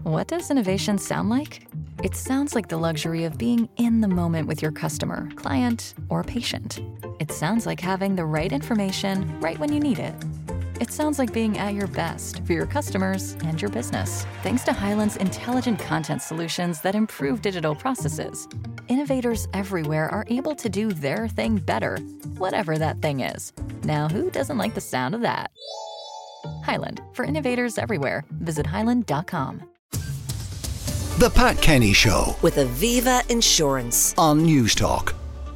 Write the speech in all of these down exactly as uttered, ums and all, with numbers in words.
What does innovation sound like? It sounds like the luxury of being in the moment with your customer, client, or patient. It sounds like having the right information right when you need it. It sounds like being at your best for your customers and your business. Thanks to Hyland's intelligent content solutions that improve digital processes, innovators everywhere are able to do their thing better, whatever that thing is. Now, who doesn't like the sound of that? Hyland, for innovators everywhere. Visit hyland dot com. The Pat Kenny Show with Aviva Insurance on News Talk.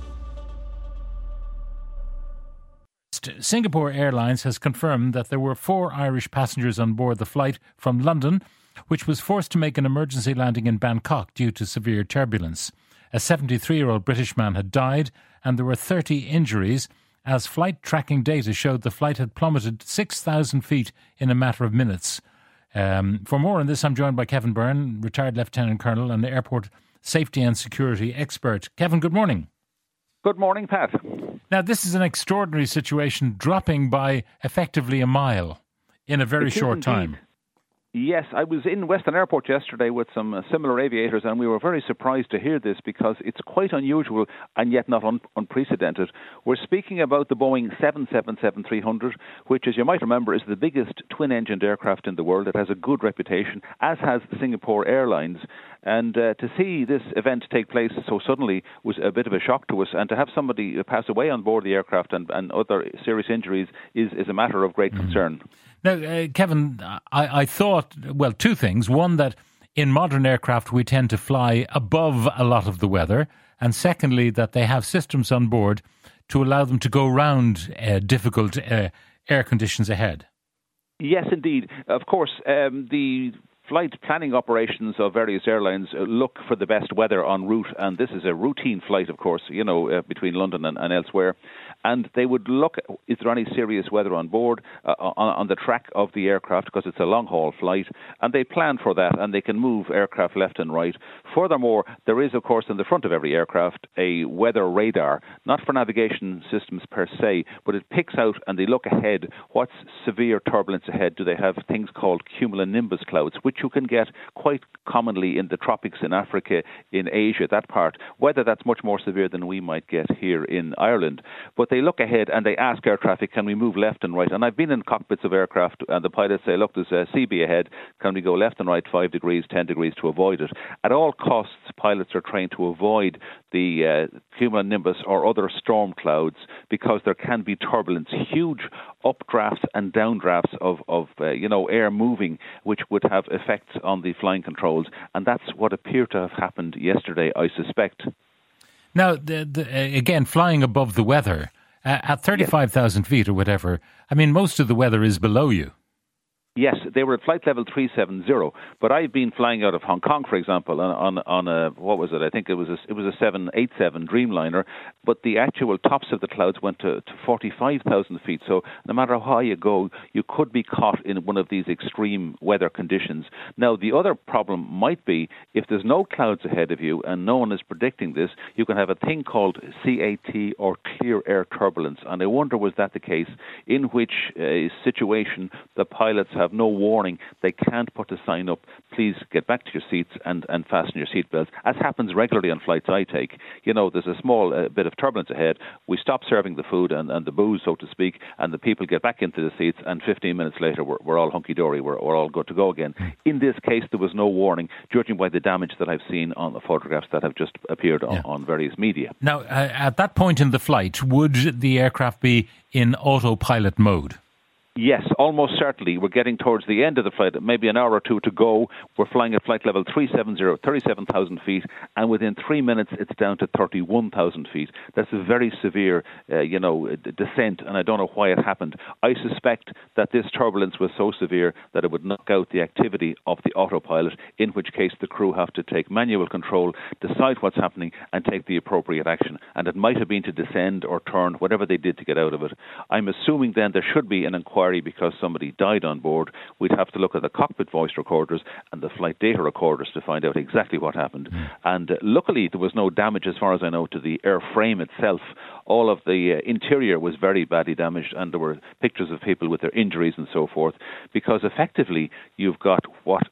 Singapore Airlines has confirmed that there were four Irish passengers on board the flight from London, which was forced to make an emergency landing in Bangkok due to severe turbulence. A seventy-three-year-old British man had died, and there were thirty injuries, as flight tracking data showed the flight had plummeted six thousand feet in a matter of minutes. Um, for more on this, I'm joined by Kevin Byrne, retired Lieutenant Colonel and airport safety and security expert. Kevin, good morning. Good morning, Pat. Now, this is an extraordinary situation, dropping by effectively a mile in a very short time. Yes, I was in Western Airport yesterday with some uh, similar aviators, and we were very surprised to hear this because it's quite unusual and yet not un- unprecedented. We're speaking about the Boeing seven seventy-seven three hundred, which, as you might remember, is the biggest twin-engined aircraft in the world. It has a good reputation, as has Singapore Airlines. And uh, to see this event take place so suddenly was a bit of a shock to us, and to have somebody pass away on board the aircraft and, and other serious injuries is, is a matter of great mm-hmm. concern. Now, uh, Kevin, I, I thought, well, two things. One, that in modern aircraft we tend to fly above a lot of the weather, and secondly, that they have systems on board to allow them to go round uh, difficult uh, air conditions ahead. Yes, indeed. Of course, um, the flight planning operations of various airlines look for the best weather en route, and this is a routine flight, of course, you know, uh, between London and, and elsewhere. And they would look at, is there any serious weather on board, uh, on, on the track of the aircraft, because it's a long-haul flight, and they plan for that, and they can move aircraft left and right. Furthermore, there is, of course, in the front of every aircraft, a weather radar, not for navigation systems per se, but it picks out, and they look ahead, what's severe turbulence ahead. Do they have things called cumulonimbus clouds, which you can get quite commonly in the tropics in Africa, in Asia, that part, whether that's much more severe than we might get here in Ireland. But they look ahead and they ask air traffic, can we move left and right? And I've been in cockpits of aircraft and the pilots say, look, there's a C B ahead, can we go left and right five degrees, ten degrees to avoid it? At all costs, pilots are trained to avoid the uh, cumulonimbus or other storm clouds because there can be turbulence, huge updrafts and downdrafts of, of uh, you know, air moving, which would have effects on the flying controls. And that's what appeared to have happened yesterday, I suspect. Now, the, the, again, flying above the weather, uh, at thirty-five thousand yes. feet or whatever, I mean, most of the weather is below you. Yes, they were at flight level three seventy, but I've been flying out of Hong Kong, for example, on on, on a, what was it? I think it was a, it was a seven eighty-seven Dreamliner, but the actual tops of the clouds went to, to forty-five thousand feet. So no matter how high you go, you could be caught in one of these extreme weather conditions. Now, the other problem might be if there's no clouds ahead of you and no one is predicting this, you can have a thing called C A T or clear air turbulence. And I wonder, was that the case, in which uh, situation the pilots have have no warning, they can't put a sign up, please get back to your seats and, and fasten your seatbelts, as happens regularly on flights I take. You know, there's a small uh, bit of turbulence ahead, we stop serving the food and, and the booze, so to speak, and the people get back into the seats, and fifteen minutes later we're, we're all hunky-dory, we're, we're all good to go again. In this case, there was no warning, judging by the damage that I've seen on the photographs that have just appeared on, yeah. on various media. Now, uh, at that point in the flight, would the aircraft be in autopilot mode? Yes, almost certainly. We're getting towards the end of the flight, maybe an hour or two to go. We're flying at flight level three seventy, thirty-seven thousand feet, and within three minutes it's down to thirty-one thousand feet. That's a very severe, uh, you know, d- descent, and I don't know why it happened. I suspect that this turbulence was so severe that it would knock out the activity of the autopilot, in which case the crew have to take manual control, decide what's happening, and take the appropriate action. And it might have been to descend or turn, whatever they did to get out of it. I'm assuming then there should be an inquiry because somebody died on board. We'd have to look at the cockpit voice recorders and the flight data recorders to find out exactly what happened. Mm. And uh, luckily there was no damage, as far as I know, to the airframe itself. All of the uh, interior was very badly damaged, and there were pictures of people with their injuries and so forth, because effectively you've got what is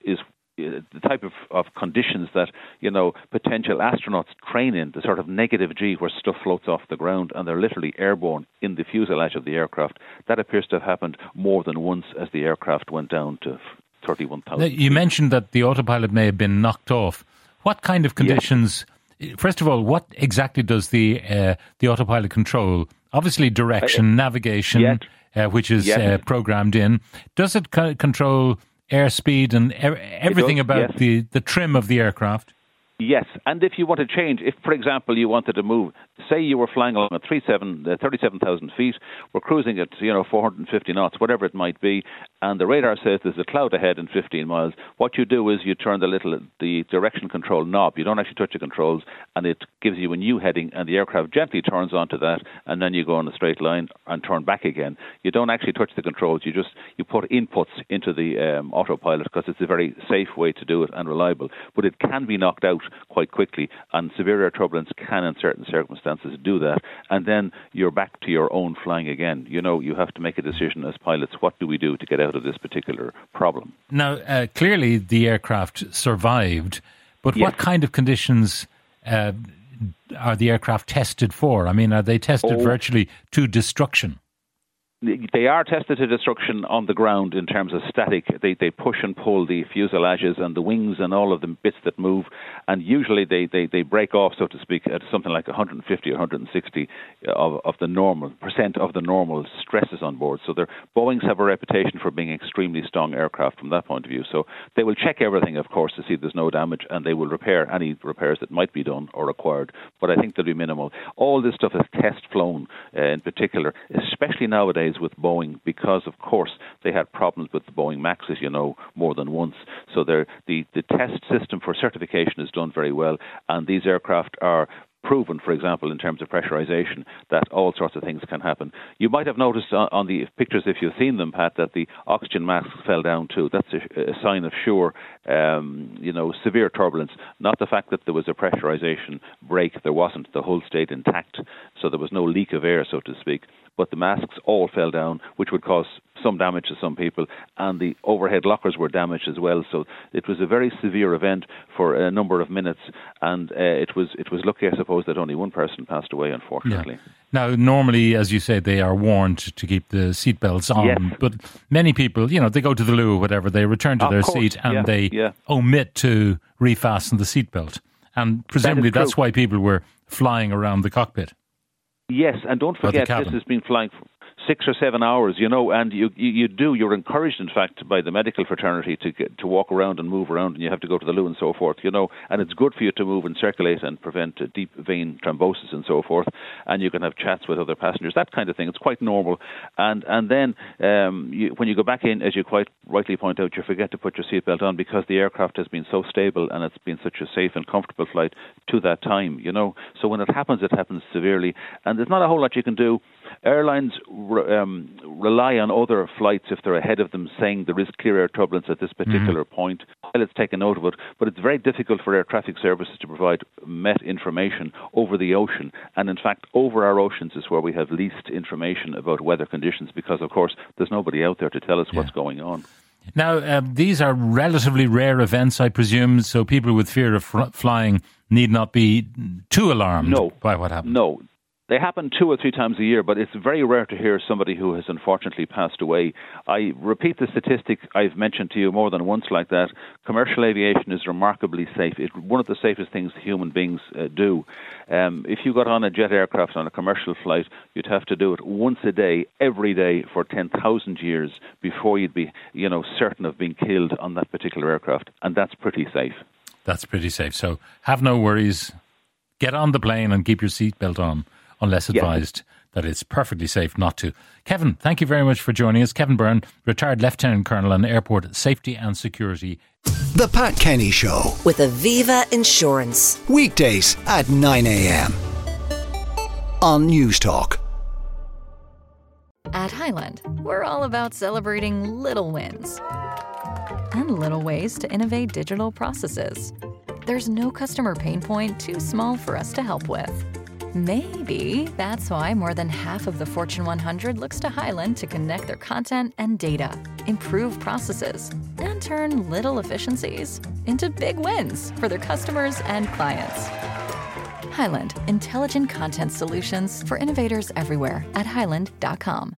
the type of, of conditions that, you know, potential astronauts train in, the sort of negative G where stuff floats off the ground and they're literally airborne in the fuselage of the aircraft, that appears to have happened more than once as the aircraft went down to thirty-one thousand. You mentioned that the autopilot may have been knocked off. What kind of conditions, yes. First of all, what exactly does the uh, the autopilot control? Obviously direction, uh, navigation, yes. uh, which is yes. uh, programmed in. Does it co- control airspeed and er- everything does, about yes. the, the trim of the aircraft? Yes, and if you want to change, if, for example, you wanted to move, say you were flying along at thirty-seven thousand feet, we're cruising at, you know, four hundred fifty knots, whatever it might be, and the radar says there's a cloud ahead in fifteen miles, what you do is you turn the little, the direction control knob. You don't actually touch the controls, and it gives you a new heading, and the aircraft gently turns onto that, and then you go on a straight line and turn back again. You don't actually touch the controls. You just, you put inputs into the um, autopilot because it's a very safe way to do it and reliable. But it can be knocked out quite quickly, and severe air turbulence can in certain circumstances do that, and then you're back to your own flying again. You know, you have to make a decision as pilots, what do we do to get out of this particular problem? Now, uh, clearly the aircraft survived, but yes. what kind of conditions uh, are the aircraft tested for? I mean, are they tested oh. virtually to destruction? They are tested to destruction on the ground in terms of static. They they push and pull the fuselages and the wings and all of the bits that move, and usually they, they, they break off, so to speak, at something like one hundred fifty or one hundred sixty of, of the normal percent of the normal stresses on board. So their Boeings have a reputation for being extremely strong aircraft from that point of view. So they will check everything, of course, to see there's no damage, and they will repair any repairs that might be done or required. But I think they'll be minimal. All this stuff is test flown, uh, in particular, especially nowadays with Boeing, because of course they had problems with the Boeing Max, as you know, more than once. So the the test system for certification is done very well, and these aircraft are proven, for example, in terms of pressurization, that all sorts of things can happen. You might have noticed on, on the pictures, if you've seen them, Pat, that the oxygen masks fell down too. That's a, a sign of sure, um, you know, severe turbulence. Not the fact that there was a pressurization break. There wasn't. The hull stayed intact, so there was no leak of air, so to speak. But the masks all fell down, which would cause some damage to some people, and the overhead lockers were damaged as well. So it was a very severe event for a number of minutes, and uh, it was it was lucky, I suppose, that only one person passed away, unfortunately. Yeah. Now, normally, as you say, they are warned to keep the seatbelts on, yes. but many people, you know, they go to the loo or whatever, they return to of their course. seat and yeah. they yeah. omit to refasten the seatbelt. And presumably that that's why people were flying around the cockpit. Yes, and don't forget, this has been flying for six or seven hours, you know, and you, you, you do, you're encouraged, in fact, by the medical fraternity to get, to walk around and move around, and you have to go to the loo and so forth, you know, and it's good for you to move and circulate and prevent uh, deep vein thrombosis and so forth, and you can have chats with other passengers, that kind of thing. It's quite normal. And and then um, you, when you go back in, as you quite rightly point out, you forget to put your seatbelt on because the aircraft has been so stable and it's been such a safe and comfortable flight to that time, you know. So when it happens, it happens severely, and there's not a whole lot you can do. Airlines um, rely on other flights if they're ahead of them saying there is clear air turbulence at this particular mm-hmm. point. Pilots take a note of it, but it's very difficult for air traffic services to provide met information over the ocean. And in fact, over our oceans is where we have least information about weather conditions because, of course, there's nobody out there to tell us yeah. what's going on. Now, uh, these are relatively rare events, I presume, so people with fear of fr- flying need not be too alarmed no, by what happened. No. They happen two or three times a year, but it's very rare to hear somebody who has unfortunately passed away. I repeat the statistic I've mentioned to you more than once like that. Commercial aviation is remarkably safe. It's one of the safest things human beings uh, do. Um, if you got on a jet aircraft on a commercial flight, you'd have to do it once a day, every day for ten thousand years before you'd be, you know, certain of being killed on that particular aircraft. And that's pretty safe. That's pretty safe. So have no worries. Get on the plane and keep your seatbelt on, unless advised yes. that it's perfectly safe not to. Kevin, thank you very much for joining us. Kevin Byrne, retired Lieutenant Colonel in Airport Safety and Security. The Pat Kenny Show. With Aviva Insurance. Weekdays at nine a.m. on News Talk. At Highland, we're all about celebrating little wins and little ways to innovate digital processes. There's no customer pain point too small for us to help with. Maybe that's why more than half of the Fortune one hundred looks to Highland to connect their content and data, improve processes, and turn little efficiencies into big wins for their customers and clients. Highland, intelligent content solutions for innovators everywhere at highland dot com.